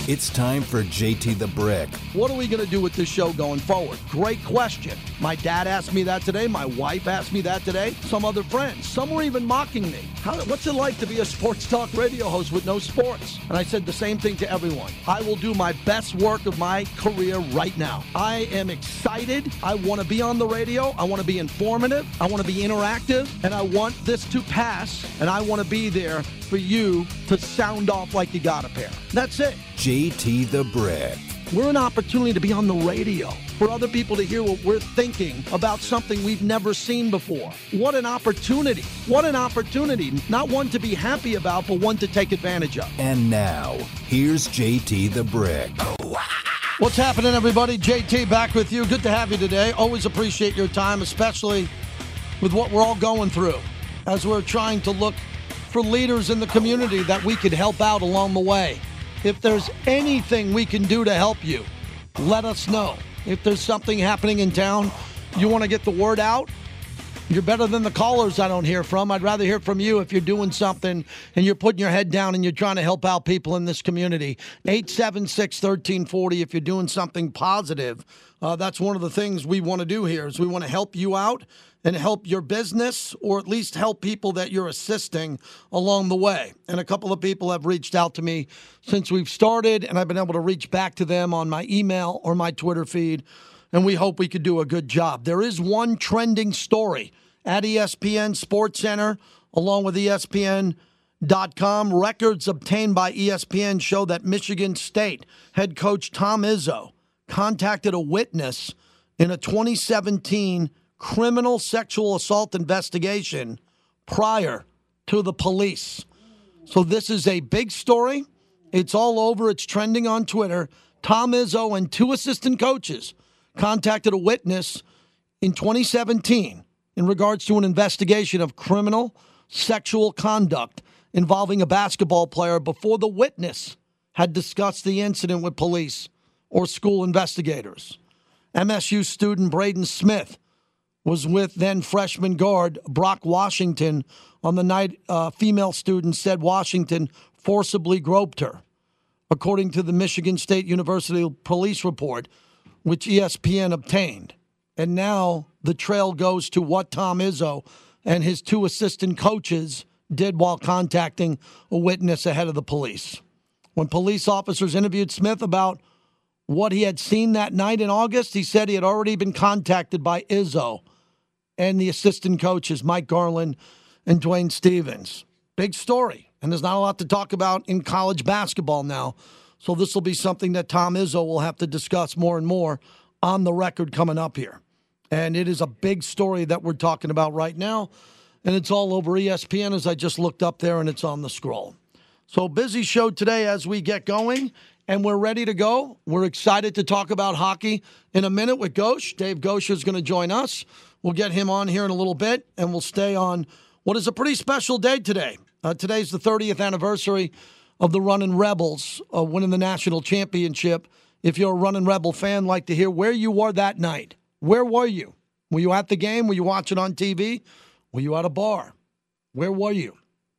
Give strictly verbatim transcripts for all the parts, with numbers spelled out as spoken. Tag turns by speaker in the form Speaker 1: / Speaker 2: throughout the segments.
Speaker 1: It's time for J T the Brick.
Speaker 2: What are we going to do with this show going forward? Great question. My dad asked me that today. My wife asked me that today. Some other friends. Some were even mocking me. How, what's it like to be a sports talk radio host with no sports? And I said the same thing to everyone. I will do my best work of my career right now. I am excited. I want to be on the radio. I want to be informative. I want to be interactive. And I want this to pass. And I want to be there for you to sound off like you got a pair. That's it.
Speaker 1: J T the Brick.
Speaker 2: We're an opportunity to be on the radio for other people to hear what we're thinking about something we've never seen before. What an opportunity. What an opportunity. Not one to be happy about, but one to take advantage of.
Speaker 1: And now, here's J T the Brick.
Speaker 2: What's happening, everybody? J T back with you. Good to have you today. Always appreciate your time, especially with what we're all going through as we're trying to look for leaders in the community that we could help out along the way. If there's anything we can do to help you, let us know. If there's something happening in town, you want to get the word out, you're better than the callers I don't hear from. I'd rather hear from you if you're doing something and you're putting your head down and you're trying to help out people in this community. eight seven six, one three four zero if you're doing something positive. Uh, that's one of the things we want to do here is we want to help you out and help your business, or at least help people that you're assisting along the way. And a couple of people have reached out to me since we've started, and I've been able to reach back to them on my email or my Twitter feed, and we hope we could do a good job. There is one trending story at E S P N Sports Center, along with E S P N dot com. Records obtained by E S P N show that Michigan State head coach Tom Izzo contacted a witness in a twenty seventeen criminal sexual assault investigation prior to the police. So this is a big story. It's all over. It's trending on Twitter. Tom Izzo and two assistant coaches contacted a witness in twenty seventeen in regards to an investigation of criminal sexual conduct involving a basketball player before the witness had discussed the incident with police or school investigators. M S U student Braden Smith was with then freshman guard Brock Washington on the night a female student said Washington forcibly groped her, according to the Michigan State University police report, which E S P N obtained. And now the trail goes to what Tom Izzo and his two assistant coaches did while contacting a witness ahead of the police. When police officers interviewed Smith about what he had seen that night in August, he said he had already been contacted by Izzo and the assistant coaches, Mike Garland and Dwayne Stevens. Big story. And there's not a lot to talk about in college basketball now. So this will be something that Tom Izzo will have to discuss more and more on the record coming up here. And it is a big story that we're talking about right now. And it's all over E S P N as I just looked up there and it's on the scroll. So busy show today as we get going. And we're ready to go. We're excited to talk about hockey in a minute with Ghosh. Dave Ghosh is going to join us. We'll get him on here in a little bit, and we'll stay on what is a pretty special day today. Uh, today's the thirtieth anniversary of the Runnin' Rebels uh, winning the national championship. If you're a Runnin' Rebel fan, like to hear where you were that night. Where were you? Were you at the game? Were you watching on T V? Were you at a bar? Where were you?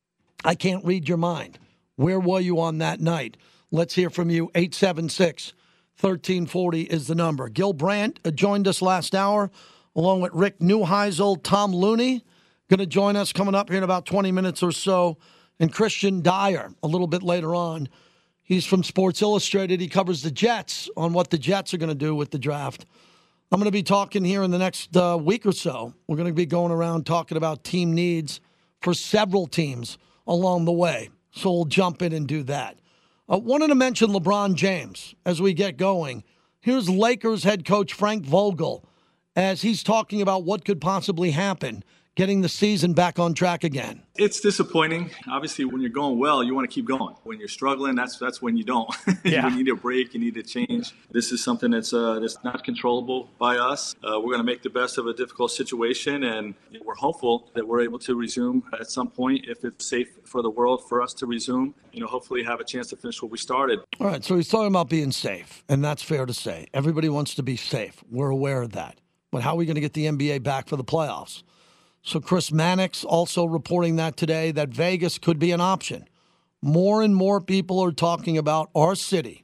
Speaker 2: I can't read your mind. Where were you on that night? Let's hear from you. eight seven six, one three four zero is the number. Gil Brandt joined us last hour, along with Rick Neuheisel, Tom Looney, going to join us coming up here in about twenty minutes or so, and Christian Dyer a little bit later on. He's from Sports Illustrated. He covers the Jets on what the Jets are going to do with the draft. I'm going to be talking here in the next uh, week or so. We're going to be going around talking about team needs for several teams along the way. So we'll jump in and do that. I uh, wanted to mention LeBron James as we get going. Here's Lakers head coach Frank Vogel as he's talking about what could possibly happen getting the season back on track again.
Speaker 3: It's disappointing. Obviously, when you're going well, you want to keep going. When you're struggling, that's that's when you don't.
Speaker 2: Yeah.
Speaker 3: You need a break. You need to change. This is something that's uh, that's not controllable by us. Uh, we're going to make the best of a difficult situation, and we're hopeful that we're able to resume at some point if it's safe for the world for us to resume. You know, hopefully have a chance to finish what we started.
Speaker 2: All right, so he's talking about being safe, and that's fair to say. Everybody wants to be safe. We're aware of that. But how are we going to get the N B A back for the playoffs? So Chris Mannix also reporting that today, that Vegas could be an option. More and more people are talking about our city,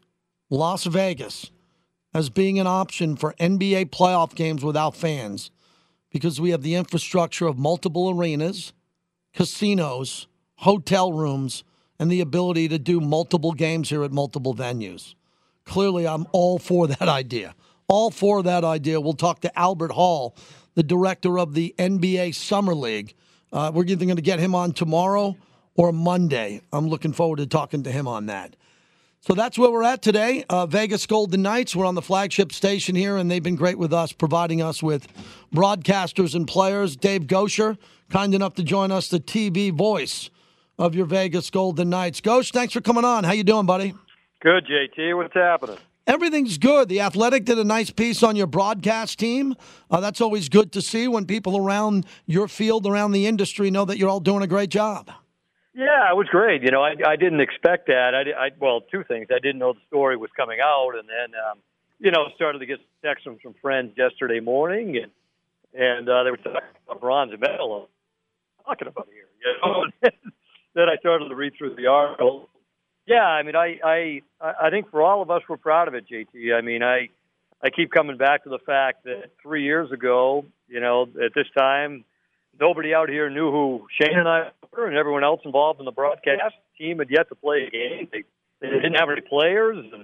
Speaker 2: Las Vegas as being an option for N B A playoff games without fans because we have the infrastructure of multiple arenas, casinos, hotel rooms, and the ability to do multiple games here at multiple venues. Clearly, I'm all for that idea. All for that idea. We'll talk to Albert Hall, the director of the N B A Summer League. Uh, we're either going to get him on tomorrow or Monday. I'm looking forward to talking to him on that. So that's where we're at today. Uh, Vegas Golden Knights. We're on the flagship station here, and they've been great with us, providing us with broadcasters and players. Dave Gosher, kind enough to join us, the T V voice of your Vegas Golden Knights. Gosh, thanks for coming on. How you doing, buddy?
Speaker 4: Good, J T. What's happening?
Speaker 2: Everything's good. The Athletic did a nice piece on your broadcast team. Uh, that's always good to see when people around your field, around the industry, know that you're all doing a great job.
Speaker 4: Yeah, it was great. You know, I, I didn't expect that. I, I, well, two things. I didn't know the story was coming out, and then, um, you know, started to get texts from some friends yesterday morning, and and uh, they were talking about bronze medal. I'm talking about here, you know. Then I started to read through the article. Yeah, I mean, I, I, I think for all of us, we're proud of it, J T. I mean, I, I keep coming back to the fact that three years ago, you know, at this time, nobody out here knew who Shane and I were, and everyone else involved in the broadcast team had yet to play a game. They, they didn't have any players. And...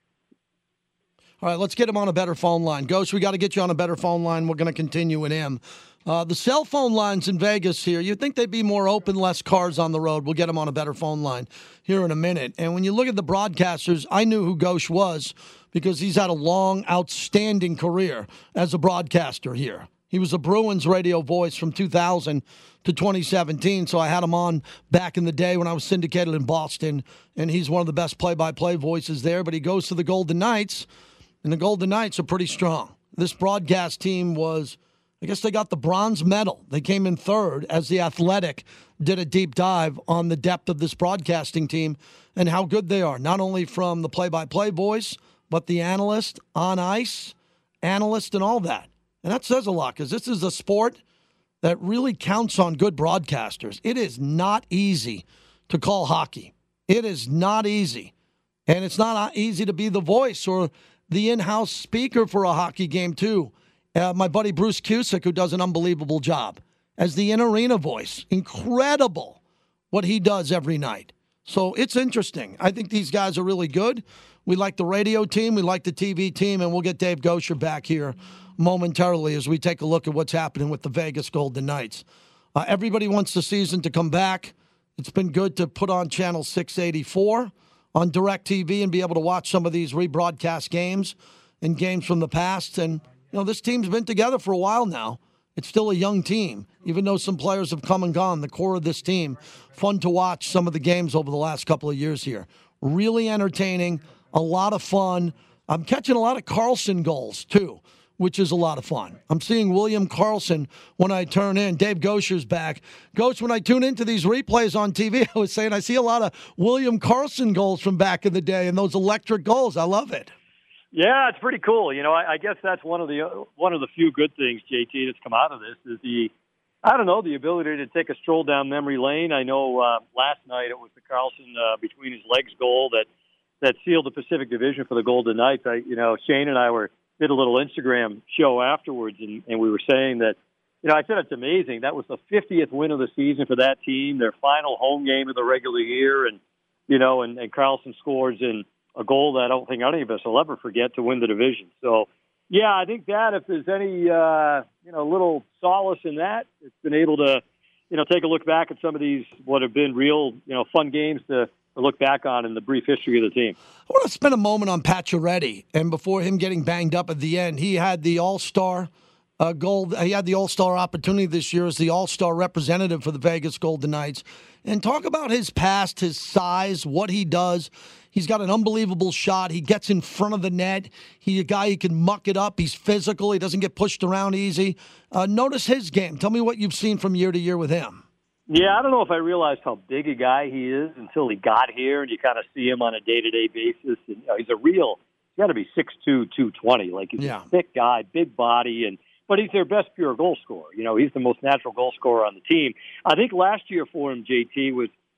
Speaker 2: All right, let's get him on a better phone line. Ghost, we got to get you on a better phone line. We're going to continue with him. Uh, the cell phone lines in Vegas here, you'd think they'd be more open, less cars on the road. We'll get them on a better phone line here in a minute. And when you look at the broadcasters, I knew who Ghosh was because he's had a long, outstanding career as a broadcaster here. He was a Bruins radio voice from two thousand to twenty seventeen, so I had him on back in the day when I was syndicated in Boston, and he's one of the best play-by-play voices there. But he goes to the Golden Knights, and the Golden Knights are pretty strong. This broadcast team was, I guess they got the bronze medal. They came in third as the Athletic did a deep dive on the depth of this broadcasting team and how good they are, not only from the play-by-play voice, but the analyst, on ice, analyst, and all that. And that says a lot because this is a sport that really counts on good broadcasters. It is not easy to call hockey. It is not easy. And it's not easy to be the voice or the in-house speaker for a hockey game, too. Uh, my buddy Bruce Cusick, who does an unbelievable job as the in-arena voice. Incredible what he does every night. So it's interesting. I think these guys are really good. We like the radio team. We like the T V team. And we'll get Dave Gosher back here momentarily as we take a look at what's happening with the Vegas Golden Knights. Uh, everybody wants the season to come back. It's been good to put on Channel six eighty-four on DirecTV and be able to watch some of these rebroadcast games and games from the past. And, you know, this team's been together for a while now. It's still a young team, even though some players have come and gone. The core of this team, fun to watch some of the games over the last couple of years here. Really entertaining, a lot of fun. I'm catching a lot of Carlson goals, too, which is a lot of fun. I'm seeing William Carlson when I turn in. Dave Gosher's back. Ghost, when I tune into these replays on T V, I was saying I see a lot of William Carlson goals from back in the day and those electric goals. I love it.
Speaker 4: Yeah, it's pretty cool. You know, I, I guess that's one of the uh, one of the few good things, J T, that's come out of this is the, I don't know, the ability to take a stroll down memory lane. I know uh, last night it was the Carlson uh, between his legs goal that that sealed the Pacific Division for the Golden Knights. I, you know, Shane and I were did a little Instagram show afterwards, and, and we were saying that, you know, I said it's amazing. That was the fiftieth win of the season for that team, their final home game of the regular year, and you know, and, and Carlson scores in a goal that I don't think any of us will ever forget to win the division. So, yeah, I think that if there's any, uh, you know, little solace in that, it's been able to, you know, take a look back at some of these, what have been real, you know, fun games to, to look back on in the brief history of the team.
Speaker 2: I want to spend a moment on Pacioretty, and before him getting banged up at the end, he had the All-Star uh, goal. He had the All-Star opportunity this year as the All-Star representative for the Vegas Golden Knights. And talk about his past, his size, what he does. He's got an unbelievable shot. He gets in front of the net. He's a guy who can muck it up. He's physical. He doesn't get pushed around easy. Uh, notice his game. Tell me what you've seen from year to year with him.
Speaker 4: Yeah, I don't know if I realized how big a guy he is until he got here, and you kind of see him on a day-to-day basis. And, you know, he's a real, he's got to be six two, two twenty. Like, he's yeah. a thick guy, big body, and but he's their best pure goal scorer. You know, he's the most natural goal scorer on the team. I think last year for him, J T, was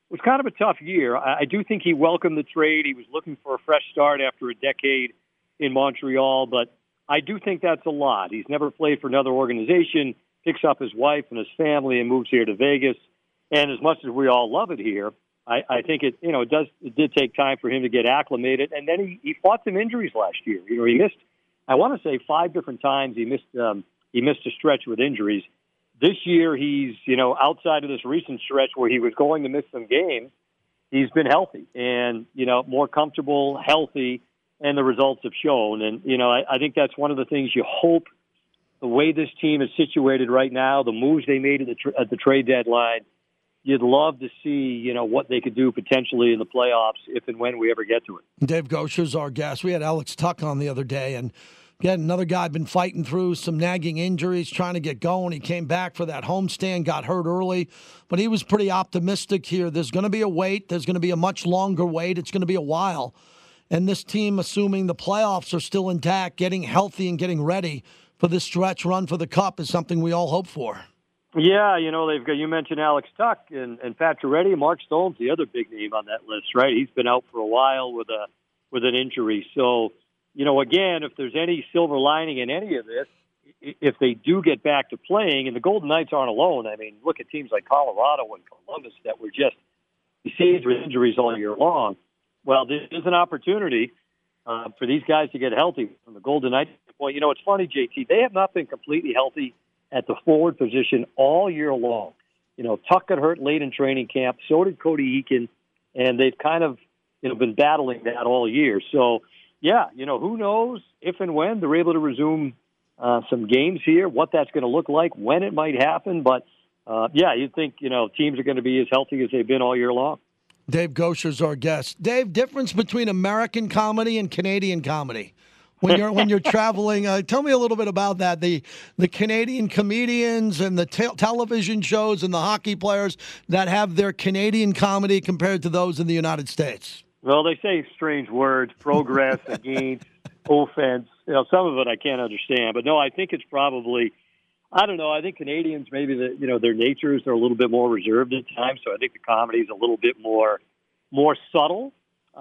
Speaker 4: was kind of a tough year. I, I do think he welcomed the trade. He was looking for a fresh start after a decade in Montreal, but I do think that's a lot. He's never played for another organization, picks up his wife and his family and moves here to Vegas. And as much as we all love it here, I, I think it, you know, it does, it did take time for him to get acclimated. And then he, he fought some injuries last year. You know, he missed, I want to say five different times he missed, um, he missed a stretch with injuries. This year, he's, you know, outside of this recent stretch where he was going to miss some games, he's been healthy and, you know, more comfortable, healthy, and the results have shown. And, you know, I, I think that's one of the things you hope the way this team is situated right now, the moves they made at the, tra- at the trade deadline, you'd love to see, you know, what they could do potentially in the playoffs if and when we ever get to it.
Speaker 2: Dave Gosher's our guest. We had Alex Tuck on the other day, and again, another guy been fighting through some nagging injuries, trying to get going. He came back for that homestand, got hurt early, but he was pretty optimistic here. There's going to be a wait. There's going to be a much longer wait. It's going to be a while. And this team, assuming the playoffs are still intact, getting healthy and getting ready for this stretch run for the Cup is something we all hope for.
Speaker 4: Yeah, you know, they've got, you mentioned Alex Tuck and, and Pat Giretti. Mark Stone's the other big name on that list, right? He's been out for a while with a with an injury. So, you know, again, if there's any silver lining in any of this, if they do get back to playing, and the Golden Knights aren't alone. I mean, look at teams like Colorado and Columbus that were just besieged with injuries all year long. Well, this is an opportunity uh, for these guys to get healthy from the Golden Knights point. You know, it's funny, J T, they have not been completely healthy at the forward position all year long. You know, Tuck got hurt late in training camp. So did Cody Eakin, and they've kind of, you know, been battling that all year. So, yeah, you know, who knows if and when they're able to resume uh, some games here, what that's going to look like, when it might happen. But, uh, yeah, you'd think, you know, teams are going to be as healthy as they've been all year long.
Speaker 2: Dave Gosher's our guest. Dave, difference between American comedy and Canadian comedy? When you're when you're traveling, uh, tell me a little bit about that. The the Canadian comedians and the te- television shows and the hockey players that have their Canadian comedy compared to those in the United States.
Speaker 4: Well, they say strange words: progress, against, offense. You know, some of it I can't understand, but no, I think it's probably. I don't know. I think Canadians maybe the you know their natures are a little bit more reserved at times, so I think the comedy is a little bit more more subtle.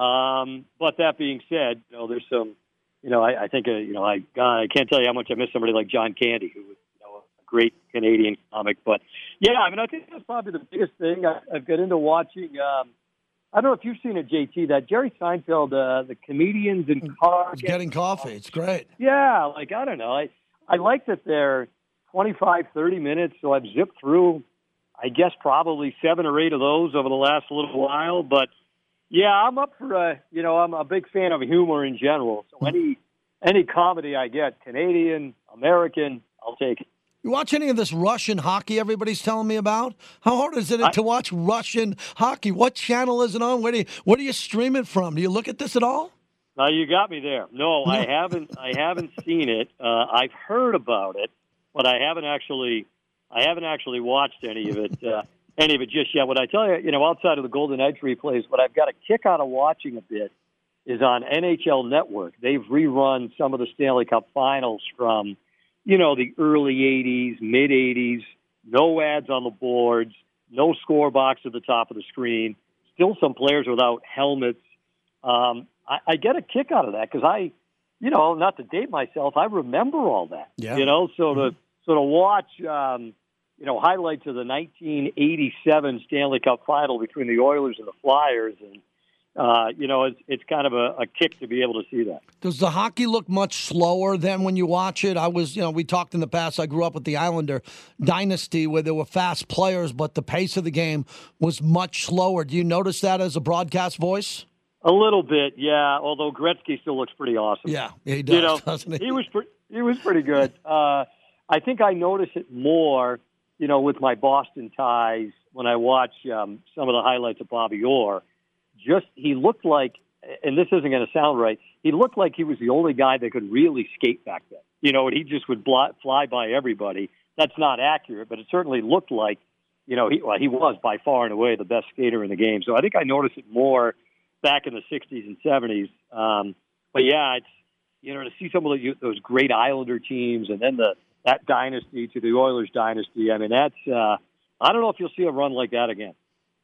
Speaker 4: Um, but that being said, you know, there's some. You know, I, I think, uh, you know, I God, I can't tell you how much I miss somebody like John Candy, who was, you know, a great Canadian comic. But, yeah, I mean, I think that's probably the biggest thing. I, I've got into watching, um, I don't know if you've seen it, J T, that Jerry Seinfeld, uh, the comedians in car.
Speaker 2: Getting coffee. It's great.
Speaker 4: Yeah, like, I don't know. I, I like that they're twenty-five, thirty minutes, so I've zipped through, I guess, probably seven or eight of those over the last little while. But, yeah, I'm up for a, you know, I'm a big fan of humor in general. So any any comedy I get, Canadian, American, I'll take it.
Speaker 2: You watch any of this Russian hockey everybody's telling me about? How hard is it I, to watch Russian hockey? What channel is it on? Where do you, where do you stream it from? Do you look at this at all?
Speaker 4: Now you got me there. No, no. I haven't I haven't seen it. Uh, I've heard about it, but I haven't actually I haven't actually watched any of it. Uh, Any of it just yet. What I tell you, you know, outside of the Golden Knights replays, what I've got a kick out of watching a bit is on N H L Network. They've rerun some of the Stanley Cup Finals from, you know, the early eighties, mid eighties, no ads on the boards, no score box at the top of the screen, still some players without helmets. Um, I, I get a kick out of that because I, you know, not to date myself, I remember all that.
Speaker 2: Yeah.
Speaker 4: You know, so to, so to watch, um, you know, highlights of the nineteen eighty-seven Stanley Cup Final between the Oilers and the Flyers, and uh, you know, it's it's kind of a, a kick to be able to see that.
Speaker 2: Does the hockey look much slower than when you watch it? I was, you know, we talked in the past. I grew up with the Islander dynasty where there were fast players, but the pace of the game was much slower. Do you notice that as a broadcast voice?
Speaker 4: A little bit, yeah. Although Gretzky still looks pretty awesome.
Speaker 2: Yeah, he does.
Speaker 4: You know,
Speaker 2: doesn't he?
Speaker 4: he was pre- he was pretty good. Uh, I think I notice it more. You know, with my Boston ties, when I watch um, some of the highlights of Bobby Orr, just he looked like, and this isn't going to sound right, he looked like he was the only guy that could really skate back then. You know, and he just would bl- fly by everybody. That's not accurate, but it certainly looked like, you know, he, well, he was by far and away the best skater in the game. So I think I noticed it more back in the sixties and seventies. Um, but, yeah, it's, you know, to see some of the, those great Islander teams and then the that dynasty to the Oilers dynasty. I mean, that's, uh, I don't know if you'll see a run like that again.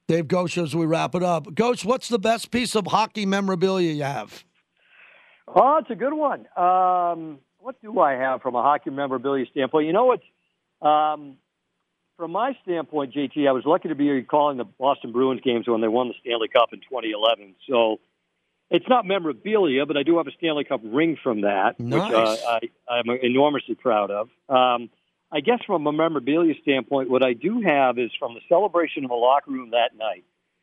Speaker 2: Dave Gosher, as we wrap it up. Gosh, what's the best piece of hockey memorabilia you have?
Speaker 4: Oh, it's a good one. Um, what do I have from a hockey memorabilia standpoint? You know what? Um, from my standpoint, J T, I was lucky to be calling the Boston Bruins games when they won the Stanley Cup in twenty eleven. So it's not memorabilia, but I do have a Stanley Cup ring from that,
Speaker 2: nice.
Speaker 4: which uh, I, I'm enormously proud of. Um, I guess from a memorabilia standpoint, what I do have is from the celebration in the locker room that night.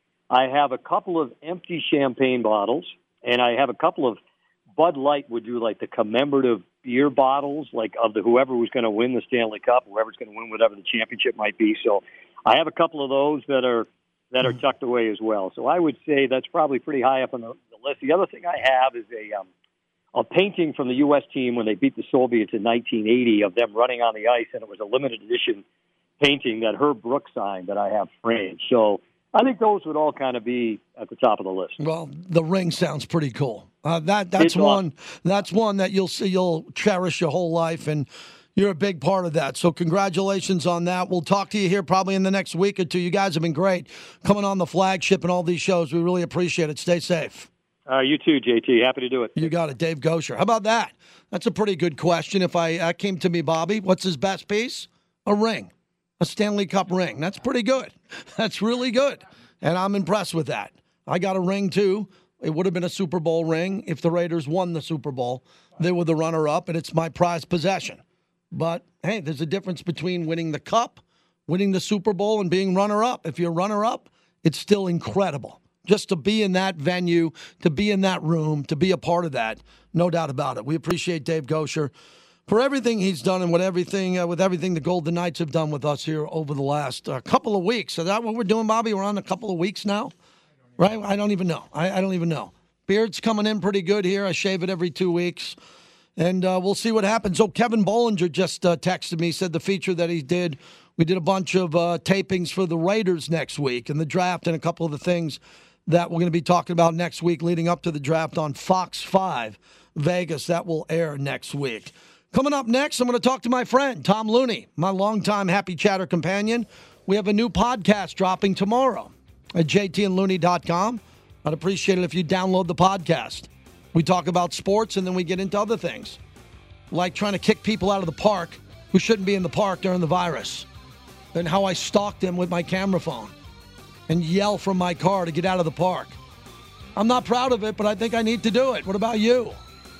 Speaker 4: I have a couple of empty champagne bottles, and I have a couple of Bud Light would do like the commemorative beer bottles, like of the whoever was going to win the Stanley Cup, whoever's going to win whatever the championship might be. So I have a couple of those that are that are tucked away as well. So I would say that's probably pretty high up on the, the list. The other thing I have is a um, a painting from the U S team when they beat the Soviets in nineteen eighty of them running on the ice, and it was a limited edition painting that Herb Brooks signed that I have framed. So I think those would all kind of be at the top of the list.
Speaker 2: Well, the ring sounds pretty cool. Uh, that that's
Speaker 4: It's
Speaker 2: one.
Speaker 4: awesome.
Speaker 2: That's one that you'll see. You'll cherish your whole life, and you're a big part of that. So congratulations on that. We'll talk to you here probably in the next week or two. You guys have been great coming on the flagship and all these shows. We really appreciate it. Stay safe.
Speaker 4: Uh, you too, J T. Happy to do it.
Speaker 2: You got it, Dave Gosher. How about that? That's a pretty good question. If I that came to me, Bobby, what's his best piece? A ring, a Stanley Cup ring. That's pretty good. That's really good, and I'm impressed with that. I got a ring too. It would have been a Super Bowl ring if the Raiders won the Super Bowl. They were the runner-up, and it's my prized possession. But hey, there's a difference between winning the Cup, winning the Super Bowl, and being runner-up. If you're runner-up, it's still incredible. Just to be in that venue, to be in that room, to be a part of that, no doubt about it. We appreciate Dave Gosher for everything he's done and what everything uh, with everything the Golden Knights have done with us here over the last uh, couple of weeks. Is that what we're doing, Bobby? We're on a couple of weeks now, right? I don't even know. I, I don't even know. Beard's coming in pretty good here. I shave it every two weeks, and uh, we'll see what happens. Oh, Kevin Bollinger just uh, texted me, said the feature that he did, we did a bunch of uh, tapings for the Raiders next week and the draft and a couple of the things that we're going to be talking about next week leading up to the draft on Fox five Vegas. That will air next week. Coming up next, I'm going to talk to my friend, Tom Looney, my longtime Happy Chatter companion. We have a new podcast dropping tomorrow at j t and looney dot com. I'd appreciate it if you download the podcast. We talk about sports, and then we get into other things, like trying to kick people out of the park who shouldn't be in the park during the virus, and how I stalked them with my camera phone and yell from my car to get out of the park. I'm not proud of it, but I think I need to do it. What about you?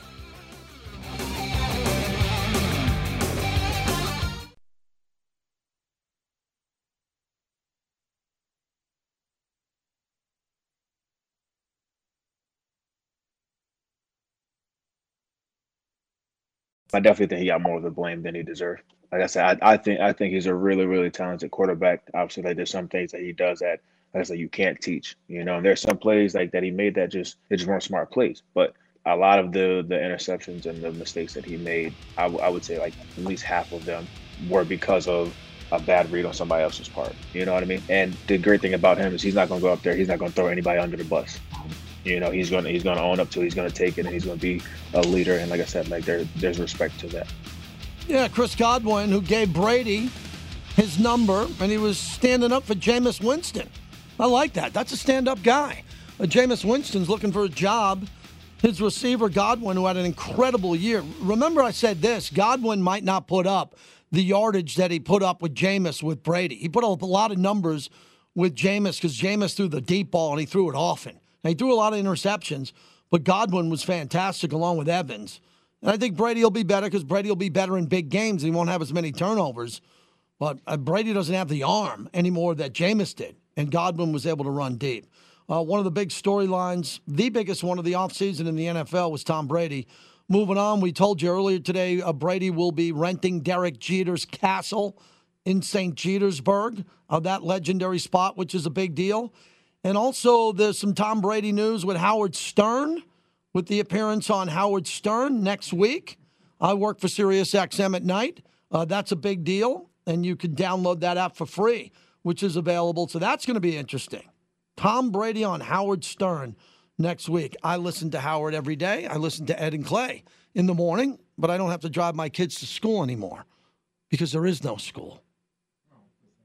Speaker 5: I definitely think he got more of the blame than he deserved. Like I said, I, I think I think he's a really, really talented quarterback. Obviously, like, there's some things that he does that, like I said, you can't teach. You know, and there's some plays like that he made that just they just weren't smart plays. But a lot of the the interceptions and the mistakes that he made, I, w- I would say like at least half of them were because of a bad read on somebody else's part. You know what I mean? And the great thing about him is he's not going to go up there. He's not going to throw anybody under the bus. You know, he's going to he's going to own up to it. He's going to take it, and he's going to be a leader. And like I said, like there there's respect to that.
Speaker 2: Yeah, Chris Godwin, who gave Brady his number, and he was standing up for Jameis Winston. I like that. That's a stand-up guy. Uh, Jameis Winston's looking for a job. His receiver, Godwin, who had an incredible year. Remember I said this, Godwin might not put up the yardage that he put up with Jameis with Brady. He put up a lot of numbers with Jameis because Jameis threw the deep ball, and he threw it often. And he threw a lot of interceptions, but Godwin was fantastic along with Evans. And I think Brady will be better because Brady will be better in big games. And he won't have as many turnovers. But uh, Brady doesn't have the arm anymore that Jameis did. And Godwin was able to run deep. Uh, one of the big storylines, the biggest one of the offseason in the N F L was Tom Brady. Moving on, we told you earlier today uh, Brady will be renting Derek Jeter's castle in Saint Petersburg, uh, that legendary spot, which is a big deal. And also there's some Tom Brady news with Howard Stern, with the appearance on Howard Stern next week. I work for Sirius X M at night. Uh, that's a big deal, and you can download that app for free, which is available. So that's going to be interesting. Tom Brady on Howard Stern next week. I listen to Howard every day. I listen to Ed and Clay in the morning, but I don't have to drive my kids to school anymore because there is no school.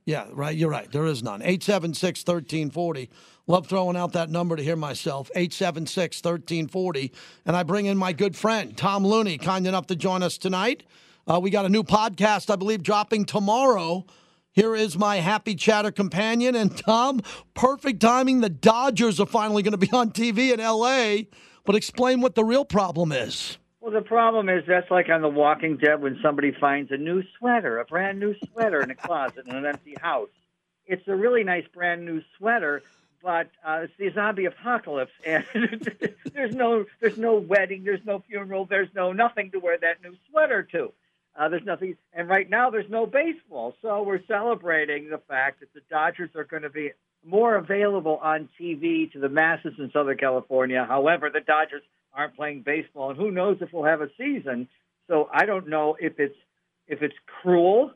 Speaker 2: Yeah, right. You're right. There is none. eight seven six, one three four zero. Love throwing out that number to hear myself. eight seven six, one three four zero. And I bring in my good friend, Tom Looney, kind enough to join us tonight. Uh, we got a new podcast, I believe, dropping tomorrow. Here is my happy chatter companion. And Tom, perfect timing. The Dodgers are finally going to be on T V in L A. But explain what the real problem is.
Speaker 6: Well, the problem is that's like on The Walking Dead when somebody finds a new sweater, a brand new sweater in a closet in an empty house. It's a really nice brand new sweater, but uh, it's the zombie apocalypse, and there's no there's no wedding, there's no funeral, there's no nothing to wear that new sweater to. Uh, there's nothing, and right now there's no baseball, so we're celebrating the fact that the Dodgers are going to be more available on T V to the masses in Southern California. However, the Dodgers aren't playing baseball, and who knows if we'll have a season. So I don't know if it's if it's cruel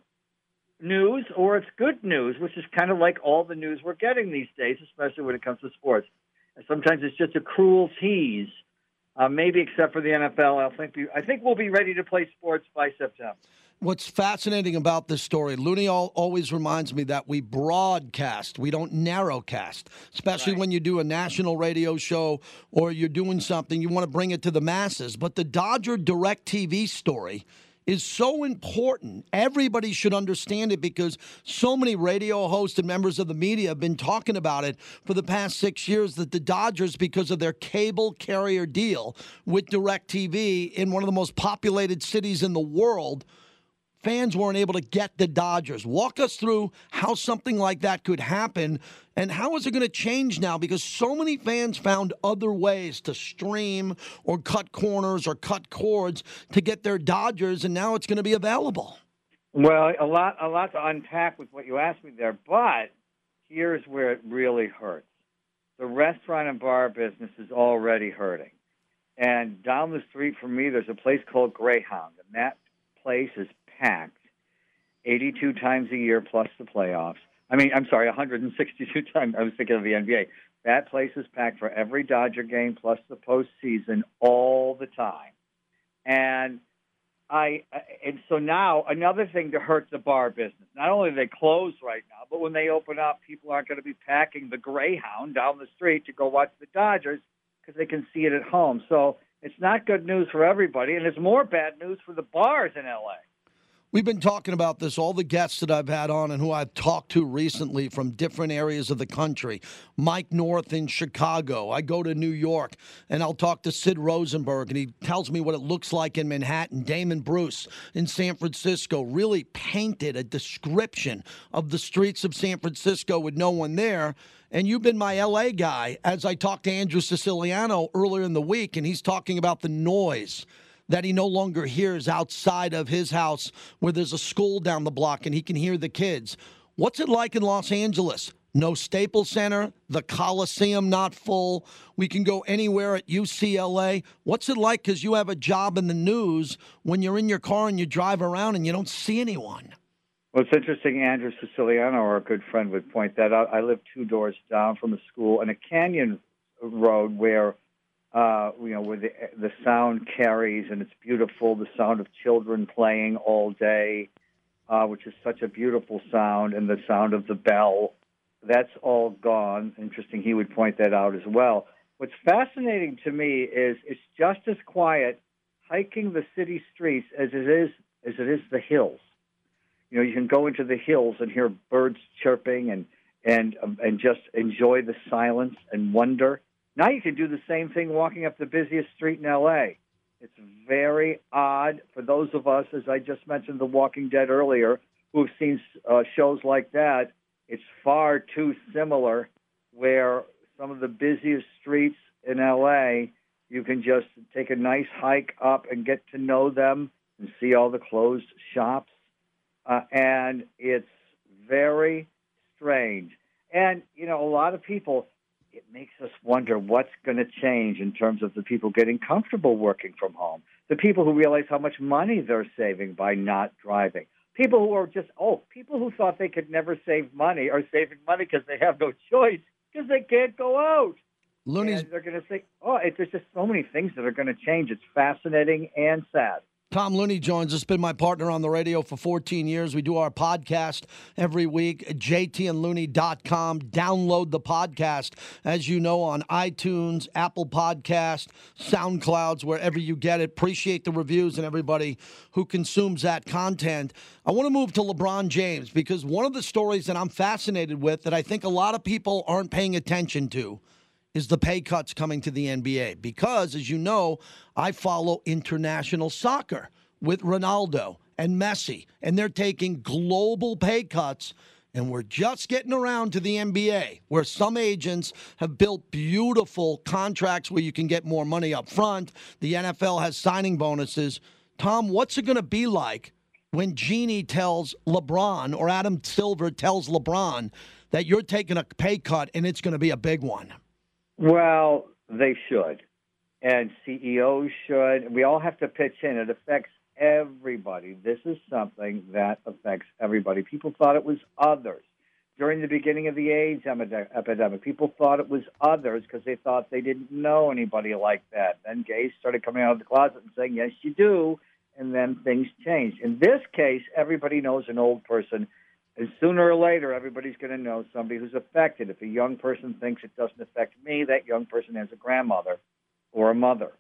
Speaker 6: news or it's good news, which is kind of like all the news we're getting these days, especially when it comes to sports. And sometimes it's just a cruel tease, uh, maybe except for the N F L. I think we, I think we'll be ready to play sports by September.
Speaker 2: What's fascinating about this story, Looney always reminds me that we broadcast, we don't narrowcast, especially right. when you do a national radio show or you're doing something, you want to bring it to the masses. But the Dodger DirecTV story is so important. Everybody should understand it because so many radio hosts and members of the media have been talking about it for the past six years that the Dodgers, because of their cable carrier deal with DirecTV in one of the most populated cities in the world, fans weren't able to get the Dodgers. Walk us through how something like that could happen and how is it going to change now? Because so many fans found other ways to stream or cut corners or cut cords to get their Dodgers, and now it's going to be available.
Speaker 6: Well, a lot, a lot to unpack with what you asked me there, but here's where it really hurts. The restaurant and bar business is already hurting. And down the street from me, there's a place called Greyhound, and that place is packed eighty-two times a year plus the playoffs. I mean, I'm sorry, one hundred sixty-two times. I was thinking of the N B A. That place is packed for every Dodger game plus the postseason all the time. And I and so now another thing to hurt the bar business. Not only are they closed right now, but when they open up, people aren't going to be packing the Greyhound down the street to go watch the Dodgers because they can see it at home. So it's not good news for everybody, and it's more bad news for the bars in L A.
Speaker 2: We've been talking about this, all the guests that I've had on and who I've talked to recently from different areas of the country. Mike North in Chicago. I go to New York, and I'll talk to Sid Rosenberg, and he tells me what it looks like in Manhattan. Damon Bruce in San Francisco really painted a description of the streets of San Francisco with no one there. And you've been my L A guy as I talked to Andrew Siciliano earlier in the week, and he's talking about the noise that he no longer hears outside of his house where there's a school down the block and he can hear the kids. What's it like in Los Angeles? No Staples Center, the Coliseum not full. We can go anywhere at U C L A. What's it like because you have a job in the news when you're in your car and you drive around and you don't see anyone?
Speaker 6: Well, it's interesting. Andrew Siciliano, our good friend, would point that out. I live two doors down from a school in a canyon road where Uh, you know, where the the sound carries, and it's beautiful, the sound of children playing all day, uh, which is such a beautiful sound, and the sound of the bell, that's all gone. Interesting, he would point that out as well. What's fascinating to me is it's just as quiet hiking the city streets as it is as it is the hills. You know, you can go into the hills and hear birds chirping and and um, and just enjoy the silence and wonder. Now you can do the same thing walking up the busiest street in L A. It's very odd for those of us, as I just mentioned, The Walking Dead earlier, who have seen uh, shows like that. It's far too similar where some of the busiest streets in L A, you can just take a nice hike up and get to know them and see all the closed shops. Uh, and it's very strange. And, you know, a lot of people, it makes us wonder what's going to change in terms of the people getting comfortable working from home, the people who realize how much money they're saving by not driving, people who are just, oh, people who thought they could never save money are saving money because they have no choice because they can't go out.
Speaker 2: Looney's,
Speaker 6: and they're going to say, oh, it, there's just so many things that are going to change. It's fascinating and sad.
Speaker 2: Tom Looney joins us, been my partner on the radio for fourteen years. We do our podcast every week at j t and looney dot com. Download the podcast, as you know, on iTunes, Apple Podcast, SoundClouds, wherever you get it. Appreciate the reviews and everybody who consumes that content. I want to move to LeBron James because one of the stories that I'm fascinated with that I think a lot of people aren't paying attention to is the pay cuts coming to the N B A. Because, as you know, I follow international soccer with Ronaldo and Messi, and they're taking global pay cuts, and we're just getting around to the N B A, where some agents have built beautiful contracts where you can get more money up front. The N F L has signing bonuses. Tom, what's it going to be like when Jeannie tells LeBron or Adam Silver tells LeBron that you're taking a pay cut and it's going to be a big one?
Speaker 6: Well, they should. And C E Os should. We all have to pitch in. It affects everybody. This is something that affects everybody. People thought it was others. During the beginning of the AIDS epidemic, people thought it was others because they thought they didn't know anybody like that. Then gays started coming out of the closet and saying, yes, you do. And then things changed. In this case, everybody knows an old person. And sooner or later, everybody's going to know somebody who's affected. If a young person thinks it doesn't affect me, that young person has a grandmother or a mother,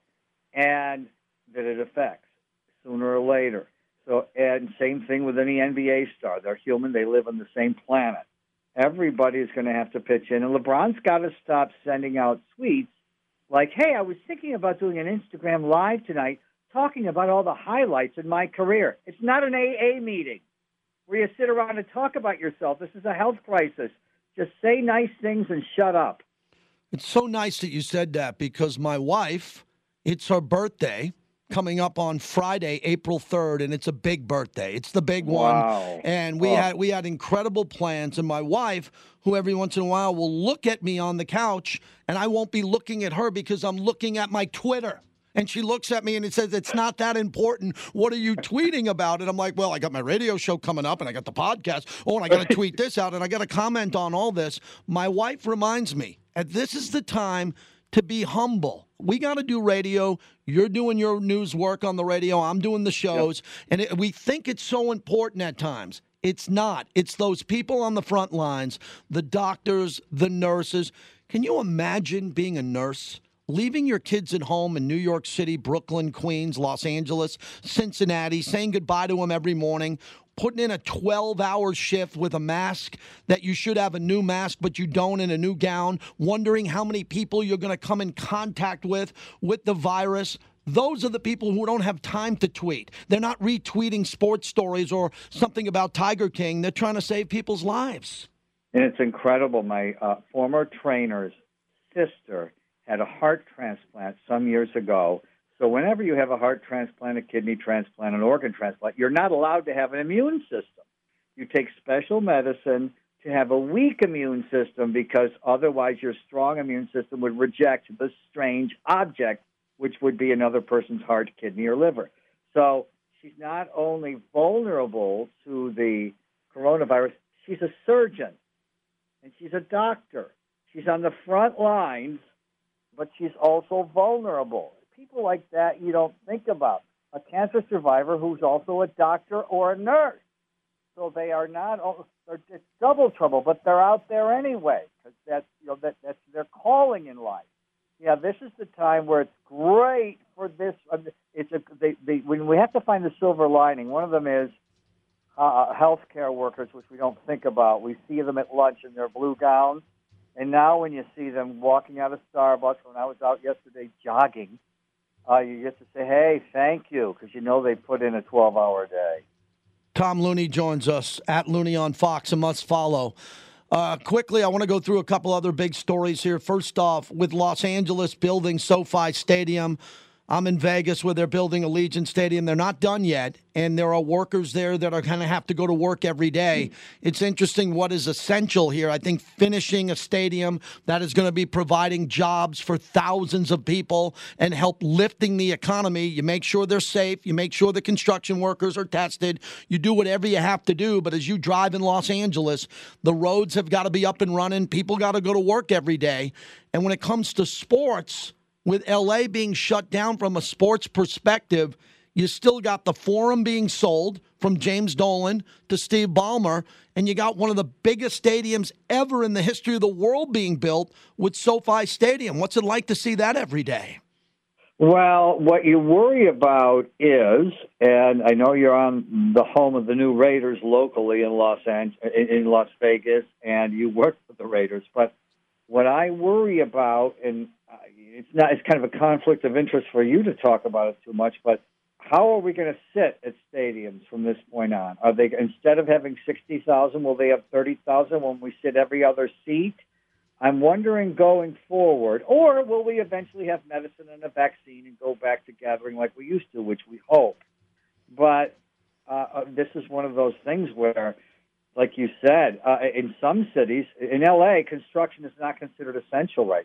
Speaker 6: and that it affects sooner or later. So, and same thing with any N B A star. They're human. They live on the same planet. Everybody's going to have to pitch in. And LeBron's got to stop sending out tweets like, hey, I was thinking about doing an Instagram Live tonight talking about all the highlights in my career. It's not an A A meeting where you sit around and talk about yourself. This is a health crisis. Just say nice things and shut up.
Speaker 2: It's so nice that you said that because my wife, it's her birthday coming up on Friday, April third, and it's a big birthday. It's the big one.
Speaker 6: Wow.
Speaker 2: And we
Speaker 6: oh.
Speaker 2: had we had incredible plans, and my wife, who every once in a while will look at me on the couch, and I won't be looking at her because I'm looking at my Twitter. And she looks at me and it says, it's not that important. What are you tweeting about? And I'm like, well, I got my radio show coming up and I got the podcast. Oh, and I got to tweet this out and I got to comment on all this. My wife reminds me, and this is the time to be humble. We got to do radio. You're doing your news work on the radio. I'm doing the shows. Yep. And it, we think it's so important at times. It's not. It's those people on the front lines, the doctors, the nurses. Can you imagine being a nurse? Leaving your kids at home in New York City, Brooklyn, Queens, Los Angeles, Cincinnati, saying goodbye to them every morning, putting in a twelve-hour shift with a mask that you should have a new mask, but you don't, in a new gown, wondering how many people you're going to come in contact with with the virus. Those are the people who don't have time to tweet. They're not retweeting sports stories or something about Tiger King. They're trying to save people's lives.
Speaker 6: And it's incredible. My uh, former trainer's sister had a heart transplant some years ago. So whenever you have a heart transplant, a kidney transplant, an organ transplant, you're not allowed to have an immune system. You take special medicine to have a weak immune system because otherwise your strong immune system would reject the strange object, which would be another person's heart, kidney, or liver. So she's not only vulnerable to the coronavirus, she's a surgeon and she's a doctor. She's on the front lines, but she's also vulnerable. People like that you don't think about. A cancer survivor who's also a doctor or a nurse. So they are not, they're, it's double trouble, but they're out there anyway because that's, you know, that, that's their calling in life. Yeah, this is the time where it's great for this. It's a, they, they, when we have to find the silver lining, one of them is uh, healthcare workers, which we don't think about. We see them at lunch in their blue gowns. And now when you see them walking out of Starbucks, when I was out yesterday jogging, uh, you get to say, hey, thank you, because you know they put in a twelve-hour day.
Speaker 2: Tom Looney joins us at Looney on Fox, a must follow. Uh, quickly, I want to go through a couple other big stories here. First off, with Los Angeles building SoFi Stadium, I'm in Vegas where they're building Allegiant Stadium. They're not done yet, and there are workers there that are going to have to go to work every day. It's interesting what is essential here. I think finishing a stadium that is going to be providing jobs for thousands of people and help lifting the economy. You make sure they're safe. You make sure the construction workers are tested. You do whatever you have to do, but as you drive in Los Angeles, the roads have got to be up and running. People got to go to work every day. And when it comes to sports, with L A being shut down from a sports perspective, You still got the Forum being sold from James Dolan to Steve Ballmer, and you got one of the biggest stadiums ever in the history of the world being built with SoFi Stadium. What's it like to see that every day?
Speaker 6: Well, what you worry about is, and I know you're on the home of the new Raiders locally in Los Angeles, in Las Vegas, and you work for the Raiders, but what I worry about, and it's not, it's kind of a conflict of interest for you to talk about it too much, but how are we going to sit at stadiums from this point on? Are they, instead of having sixty thousand, will they have thirty thousand when we sit every other seat? I'm wondering going forward, or will we eventually have medicine and a vaccine and go back to gathering like we used to, which we hope. But uh, this is one of those things where, like you said, uh, in some cities, in L A, construction is not considered essential right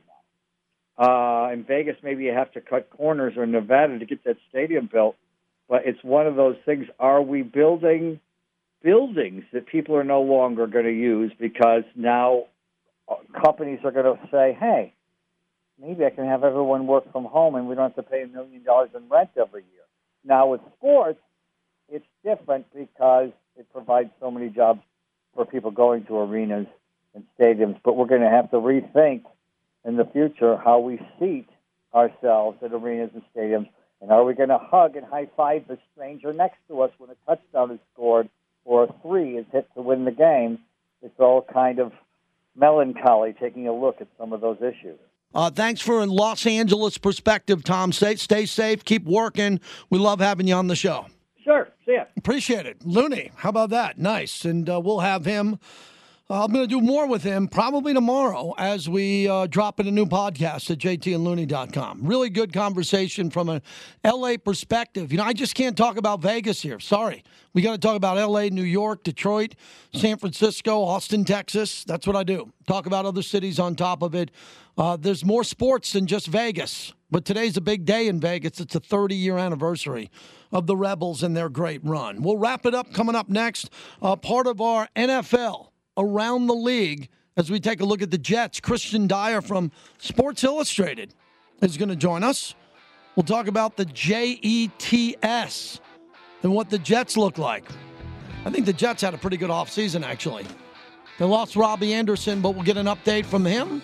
Speaker 6: now. Uh, in Vegas, maybe you have to cut corners, or Nevada to get that stadium built. But it's one of those things, are we building buildings that people are no longer going to use because now companies are going to say, hey, maybe I can have everyone work from home and we don't have to pay a million dollars in rent every year. Now with sports, it's different because it provides so many jobs for people going to arenas and stadiums. But we're going to have to rethink in the future how we seat ourselves at arenas and stadiums. And are we going to hug and high-five the stranger next to us when a touchdown is scored or a three is hit to win the game? It's all kind of melancholy taking a look at some of those issues.
Speaker 2: Uh, thanks for a Los Angeles perspective, Tom. Stay, stay safe. Keep working. We love having you on the show.
Speaker 6: Sure. See ya.
Speaker 2: Appreciate it. Looney, how about that? Nice. And uh, we'll have him. Uh, I'm going to do more with him probably tomorrow as we uh, drop in a new podcast at j t and looney dot com. Really good conversation from an L A perspective. You know, I just can't talk about Vegas here. Sorry. We got to talk about L A, New York, Detroit, San Francisco, Austin, Texas. That's what I do. Talk about other cities on top of it. Uh, there's more sports than just Vegas. But today's a big day in Vegas. It's a thirty-year anniversary of the Rebels and their great run. We'll wrap it up coming up next. Uh, part of our N F L Around the League as we take a look at the Jets. Christian Dyer from Sports Illustrated is going to join us. We'll talk about the J E T S and what the Jets look like. I think the Jets had a pretty good offseason, actually. They lost Robbie Anderson, but we'll get an update from him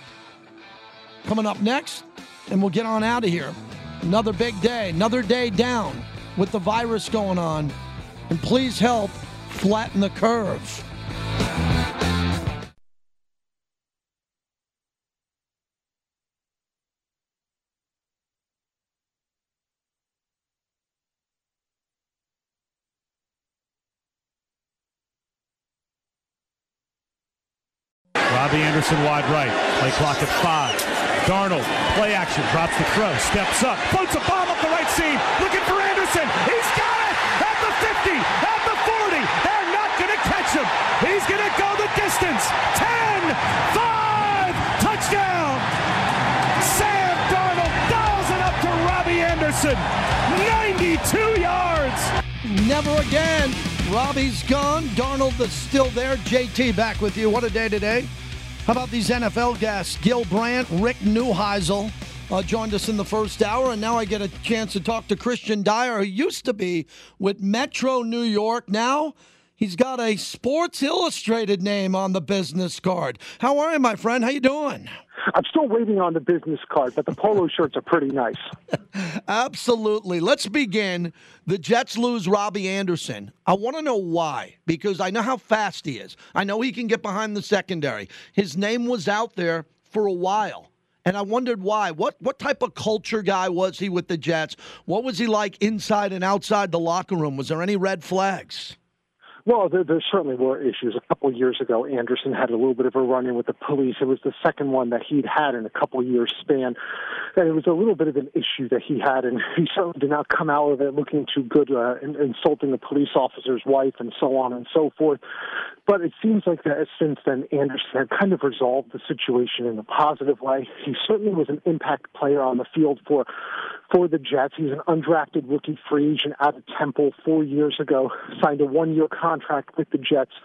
Speaker 2: coming up next, and we'll get on out of here. Another big day, another day down with the virus going on. And please help flatten the curve.
Speaker 7: Robbie Anderson wide right. Play clock at five. Darnold, play action, drops the throw, steps up, floats a bomb up the right seam, looking for Anderson. He's got it at the fifty, at the forty. They're not going to catch him. He's going to go the distance. ten, five, touchdown. Sam Darnold dials it up to Robbie Anderson. ninety-two yards.
Speaker 2: Never again. Robbie's gone. Darnold is still there. J T back with you. What a day today. How about these N F L guests? Gil Brandt, Rick Neuheisel uh, joined us in the first hour, and now I get a chance to talk to Christian Dyer, who used to be with Metro New York. Now he's got a Sports Illustrated name on the business card. How are you, my friend? How you doing?
Speaker 8: I'm still waiting on the business card, but the polo shirts are pretty nice.
Speaker 2: Absolutely. Let's begin. The Jets lose Robbie Anderson. I want to know why, because I know how fast he is. I know he can get behind the secondary. His name was out there for a while, and I wondered why. What what type of culture guy was he with the Jets? What was he like inside and outside the locker room? Was there any red flags?
Speaker 8: Well, there, there certainly were issues. A couple of years ago, Anderson had a little bit of a run-in with the police. It was the second one that he'd had in a couple of years span. And it was a little bit of an issue that he had, and he certainly did not come out of it looking too good, uh, in, insulting the police officer's wife and so on and so forth. But it seems like that since then, Anderson had kind of resolved the situation in a positive way. He certainly was an impact player on the field for for the Jets. He's an undrafted rookie free agent out of Temple four years ago, signed a one-year contract with the Jets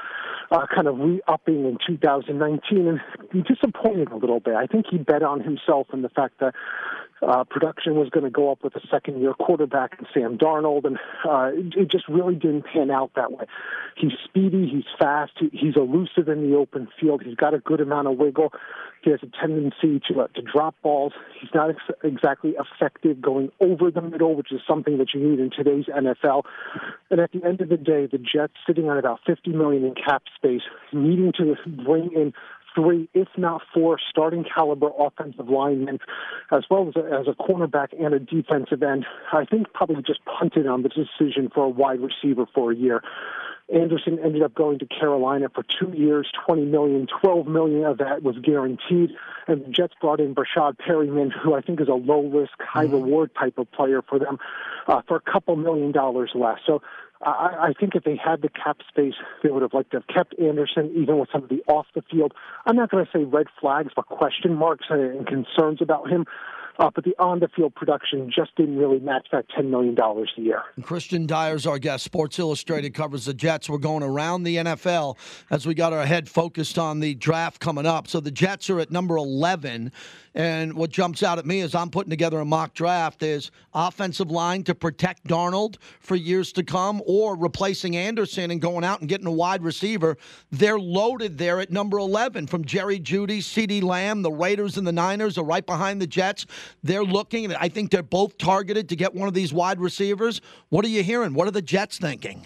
Speaker 8: uh, kind of re-upping in two thousand nineteen, and he disappointed a little bit. I think he bet on himself and the fact that uh, production was going to go up with a second-year quarterback in Sam Darnold, and uh, it, it just really didn't pan out that way. He's speedy, he's fast, he, he's elusive in the open field, he's got a good amount of wiggle, he has a tendency to, uh, to drop balls, he's not ex- exactly effective going over the middle, which is something that you need in today's N F L. And at the end of the day, the Jets sitting on about fifty million dollars in cap space, needing to bring in three, if not four, starting caliber offensive linemen, as well as a, as a cornerback and a defensive end. I think probably just punted on the decision for a wide receiver for a year. Anderson ended up going to Carolina for two years, twenty million dollars, twelve million dollars of that was guaranteed. And the Jets brought in Brashad Perryman, who I think is a low-risk, high-reward type of player for them, uh, for a couple million dollars less. So I, I think if they had the cap space, they would have liked to have kept Anderson, even with some of the off-the-field. I'm not going to say red flags, but question marks and concerns about him. Uh, but the on-the-field production just didn't really match that ten million dollars a year.
Speaker 2: Christian Dyer's our guest. Sports Illustrated covers the Jets. We're going around the N F L as we got our head focused on the draft coming up. So the Jets are at number eleven. And what jumps out at me as I'm putting together a mock draft is offensive line to protect Darnold for years to come, or replacing Anderson and going out and getting a wide receiver. They're loaded there at number eleven, from Jerry Jeudy, CeeDee Lamb. The Raiders and the Niners are right behind the Jets. They're looking, I think they're both targeted to get one of these wide receivers. What are you hearing? What are the Jets thinking?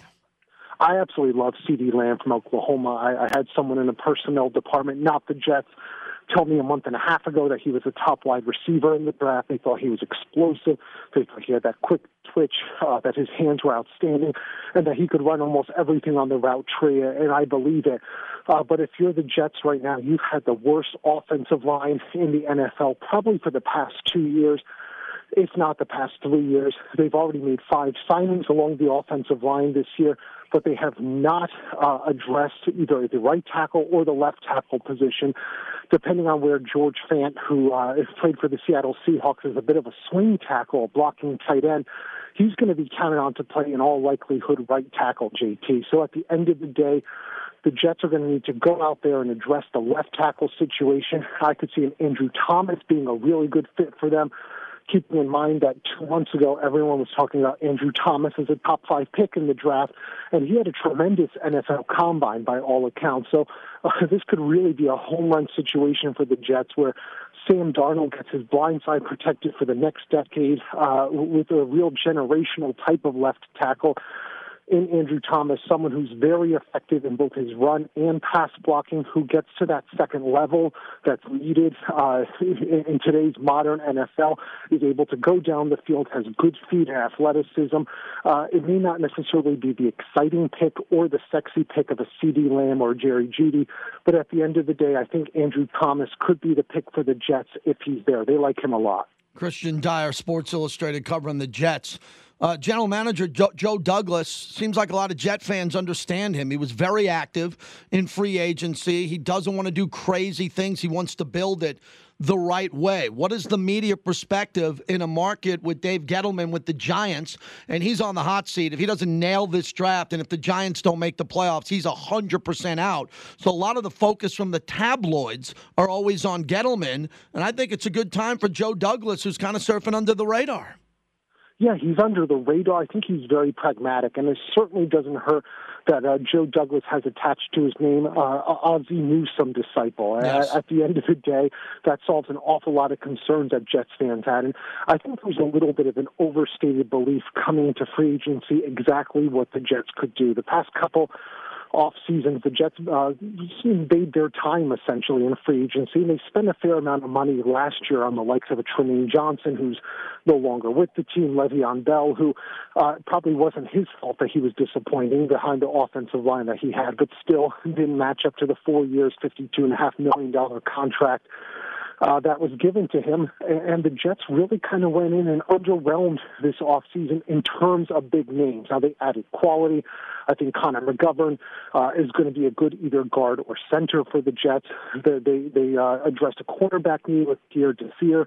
Speaker 8: I absolutely love CeeDee Lamb from Oklahoma. I, I had someone in the personnel department, not the Jets, tell me a month and a half ago that he was a top wide receiver in the draft. They thought he was explosive. They thought he had that quick twitch, uh, that his hands were outstanding, and that he could run almost everything on the route tree, and I believe it. Uh, but if you're the Jets right now, you've had the worst offensive line in the N F L probably for the past two years. If not the past three years. They've already made five signings along the offensive line this year, but they have not uh, addressed either the right tackle or the left tackle position, depending on where George Fant, who uh, has played for the Seattle Seahawks, is a bit of a swing tackle, a blocking tight end. He's going to be counted on to play in all likelihood right tackle, J T. So at the end of the day, the Jets are going to need to go out there and address the left tackle situation. I could see an Andrew Thomas being a really good fit for them, keeping in mind that two months ago, everyone was talking about Andrew Thomas as a top five pick in the draft, and he had a tremendous N F L combine by all accounts. So uh, this could really be a home run situation for the Jets, where Sam Darnold gets his blind side protected for the next decade uh, with a real generational type of left tackle in Andrew Thomas, someone who's very effective in both his run and pass blocking, who gets to that second level that's needed uh, in, in today's modern N F L, is able to go down the field, has good feet and athleticism. Uh, it may not necessarily be the exciting pick or the sexy pick of a CeeDee Lamb or Jerry Jeudy, but at the end of the day, I think Andrew Thomas could be the pick for the Jets if he's there. They like him a lot.
Speaker 2: Christian Dyer, Sports Illustrated, covering the Jets. Uh, General Manager Joe, Joe Douglas, seems like a lot of Jet fans understand him. He was very active in free agency. He doesn't want to do crazy things. He wants to build it the right way. What is the media perspective in a market with Dave Gettleman with the Giants, and he's on the hot seat? If he doesn't nail this draft and if the Giants don't make the playoffs, he's one hundred percent out. So a lot of the focus from the tabloids are always on Gettleman, and I think it's a good time for Joe Douglas, who's kind of surfing under the radar.
Speaker 8: Yeah, he's under the radar. I think he's very pragmatic, and it certainly doesn't hurt that uh, Joe Douglas has attached to his name uh, Ozzie Newsome disciple. Yes. At, at the end of the day, that solves an awful lot of concerns that Jets fans had. And I think there was a little bit of an overstated belief coming into free agency exactly what the Jets could do. The past couple off seasons, the Jets uh, made their time essentially in free agency, and they spent a fair amount of money last year on the likes of a Tremaine Johnson, who's no longer with the team, Le'Veon Bell, who uh, probably wasn't his fault that he was disappointing behind the offensive line that he had, but still didn't match up to the four years, fifty-two point five million dollars contract Uh, that was given to him, and the Jets really kind of went in and underwhelmed this offseason in terms of big names. Now, they added quality. I think Connor McGovern uh, is going to be a good either guard or center for the Jets. They, they, they uh, addressed a cornerback need with Pierre Desir,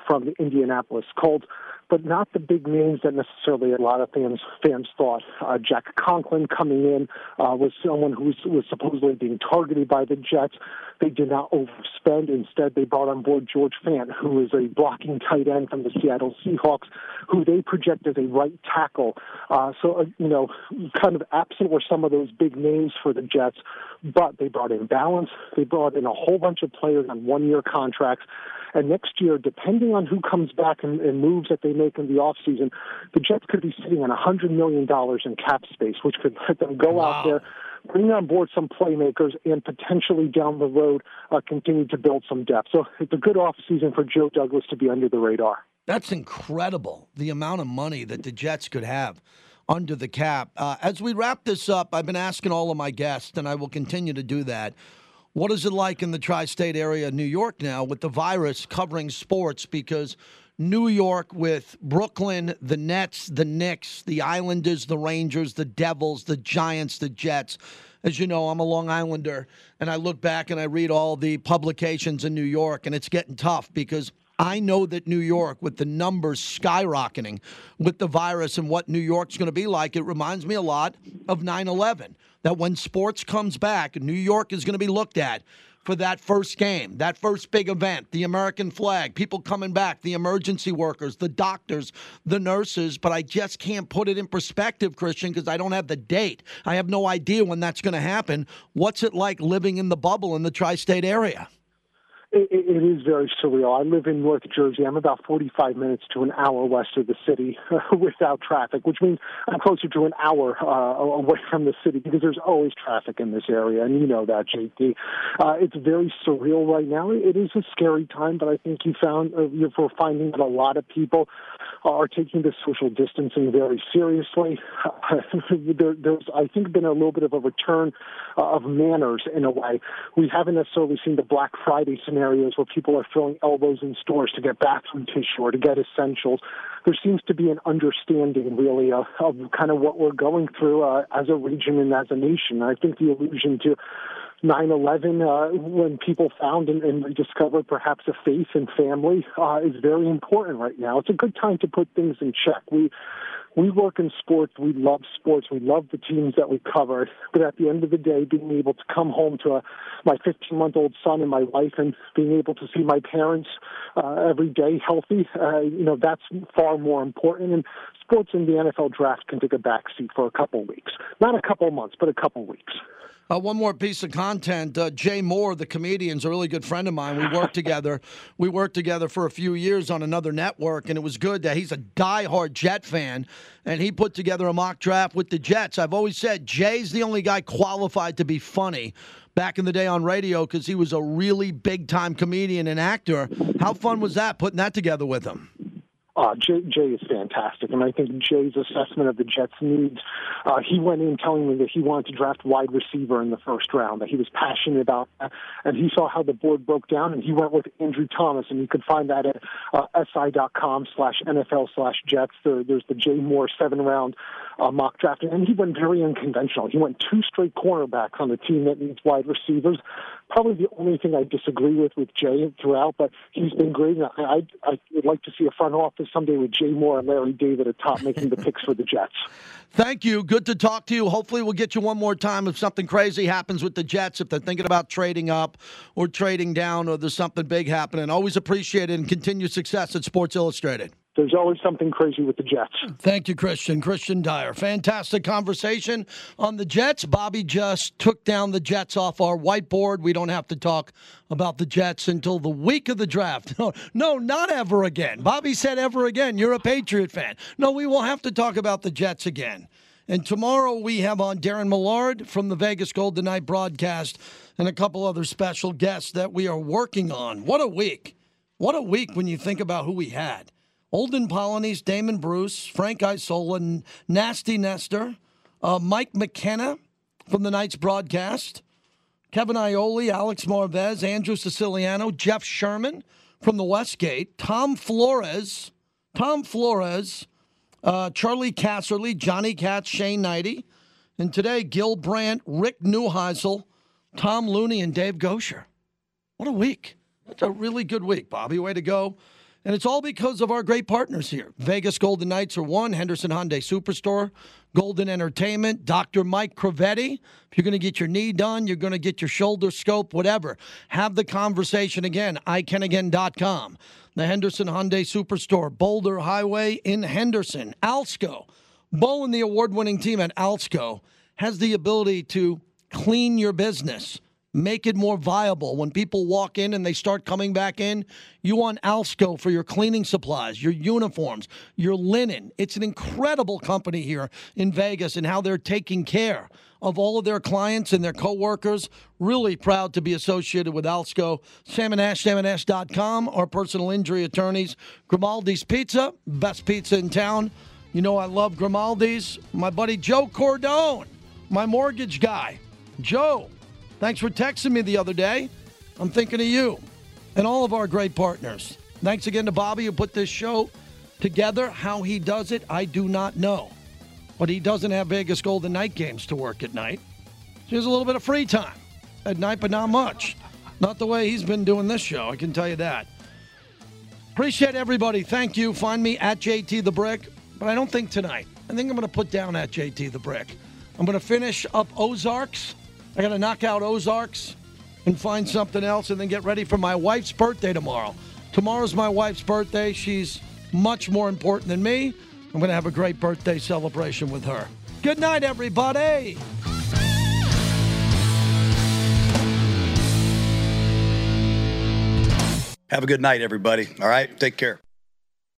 Speaker 8: from the Indianapolis Colts, but not the big names that necessarily a lot of fans fans thought. Uh, Jack Conklin coming in uh, was someone who was, was supposedly being targeted by the Jets. They did not overspend. Instead, they brought on board George Fant, who is a blocking tight end from the Seattle Seahawks, who they project as a right tackle. Uh, so, uh, you know, kind of absent were some of those big names for the Jets, but they brought in balance. They brought in a whole bunch of players on one-year contracts. And next year, depending on who comes back and, and moves that they make in the offseason, the Jets could be sitting on one hundred million dollars in cap space, which could let them go wow. out there, bring on board some playmakers, and potentially down the road uh, continue to build some depth. So it's a good offseason for Joe Douglas to be under the radar.
Speaker 2: That's incredible, the amount of money that the Jets could have under the cap. Uh, as we wrap this up, I've been asking all of my guests, and I will continue to do that. What is it like in the tri-state area of New York now with the virus covering sports? Because New York with Brooklyn, the Nets, the Knicks, the Islanders, the Rangers, the Devils, the Giants, the Jets. As you know, I'm a Long Islander, and I look back and I read all the publications in New York, and it's getting tough because I know that New York, with the numbers skyrocketing with the virus and what New York's going to be like, it reminds me a lot of nine eleven. That when sports comes back, New York is going to be looked at for that first game, that first big event, the American flag, people coming back, the emergency workers, the doctors, the nurses. But I just can't put it in perspective, Christian, because I don't have the date. I have no idea when that's going to happen. What's it like living in the bubble in the tri-state area?
Speaker 8: It, it is very surreal. I live in North Jersey. I'm about forty-five minutes to an hour west of the city uh, without traffic, which means I'm closer to an hour uh, away from the city because there's always traffic in this area, and you know that, J T. Uh, it's very surreal right now. It is a scary time, but I think you found uh, you're finding that a lot of people are taking the social distancing very seriously. Uh, there, there's, I think, been a little bit of a return uh, of manners in a way. We haven't necessarily seen the Black Friday scenarios where people are throwing elbows in stores to get bathroom tissue or to get essentials. There seems to be an understanding, really, uh, of kind of what we're going through uh, as a region and as a nation. I think the allusion to nine eleven, uh, when people found and, and rediscovered perhaps a faith and family, uh, is very important right now. It's a good time to put things in check. We we work in sports. We love sports. We love the teams that we cover. But at the end of the day, being able to come home to a, my fifteen-month-old son and my wife and being able to see my parents uh, every day healthy, uh, you know, that's far more important. And sports in the N F L draft can take a backseat for a couple of weeks. Not a couple of months, but a couple of weeks.
Speaker 2: Uh, one more piece of content. Uh, Jay Moore, the comedian, is a really good friend of mine. We worked together. We worked together for a few years on another network, and it was good that he's a diehard Jet fan, and he put together a mock draft with the Jets. I've always said Jay's the only guy qualified to be funny back in the day on radio because he was a really big-time comedian and actor. How fun was that, putting that together with him?
Speaker 8: Uh, Jay, Jay is fantastic, and I think Jay's assessment of the Jets' needs, uh, he went in telling me that he wanted to draft wide receiver in the first round, that he was passionate about that, and he saw how the board broke down, and he went with Andrew Thomas, and you can find that at uh, si.com slash NFL slash Jets. There, there's the Jay Moore seven-round uh, mock draft, and he went very unconventional. He went two straight cornerbacks on a team that needs wide receivers. Probably the only thing I disagree with with Jay throughout, but he's been great. I, I, I would like to see a front office someday with Jay Moore and Larry David at top making the picks for the Jets.
Speaker 2: Thank you. Good to talk to you. Hopefully we'll get you one more time if something crazy happens with the Jets, if they're thinking about trading up or trading down or there's something big happening. Always appreciate it and continued success at Sports Illustrated.
Speaker 8: There's always something crazy with the Jets.
Speaker 2: Thank you, Christian. Christian Dyer. Fantastic conversation on the Jets. Bobby just took down the Jets off our whiteboard. We don't have to talk about the Jets until the week of the draft. No, no, not ever again. Bobby said ever again. You're a Patriot fan. No, we will have to talk about the Jets again. And tomorrow we have on Darren Millard from the Vegas Golden Knight broadcast and a couple other special guests that we are working on. What a week. What a week when you think about who we had. Olden Polynice, Damon Bruce, Frank Isola, Nasty Nestor, uh, Mike McKenna from the Knights broadcast, Kevin Ioli, Alex Marvez, Andrew Siciliano, Jeff Sherman from the Westgate, Tom Flores, Tom Flores, uh, Charlie Casserly, Johnny Katz, Shane Knighty, and today Gil Brandt, Rick Neuheisel, Tom Looney, and Dave Gosher. What a week. That's a really good week, Bobby. Way to go. And it's all because of our great partners here. Vegas Golden Knights are one, Henderson Hyundai Superstore, Golden Entertainment, Doctor Mike Cravetti. If you're going to get your knee done, you're going to get your shoulder scope, whatever. Have the conversation again, i can again dot com. The Henderson Hyundai Superstore, Boulder Highway in Henderson. Alsco, Bowen, the award-winning team at Alsco, has the ability to clean your business, make it more viable. When people walk in and they start coming back in, you want Alsco for your cleaning supplies, your uniforms, your linen. It's an incredible company here in Vegas and how they're taking care of all of their clients and their coworkers. Really proud to be associated with Alsco. Sam and Ash, sam and ash dot com, our personal injury attorneys. Grimaldi's Pizza, best pizza in town. You know I love Grimaldi's. My buddy Joe Cordone, my mortgage guy. Joe, thanks for texting me the other day. I'm thinking of you and all of our great partners. Thanks again to Bobby who put this show together. How he does it, I do not know. But he doesn't have Vegas Golden Knight games to work at night. So he has a little bit of free time at night, but not much. Not the way he's been doing this show, I can tell you that. Appreciate everybody. Thank you. Find me at J T The Brick. But I don't think tonight. I think I'm going to put down at J T The Brick. I'm going to finish up Ozarks. I got to knock out Ozarks and find something else and then get ready for my wife's birthday tomorrow. Tomorrow's my wife's birthday. She's much more important than me. I'm going to have a great birthday celebration with her. Good night, everybody.
Speaker 9: Have a good night, everybody. All right? Take care.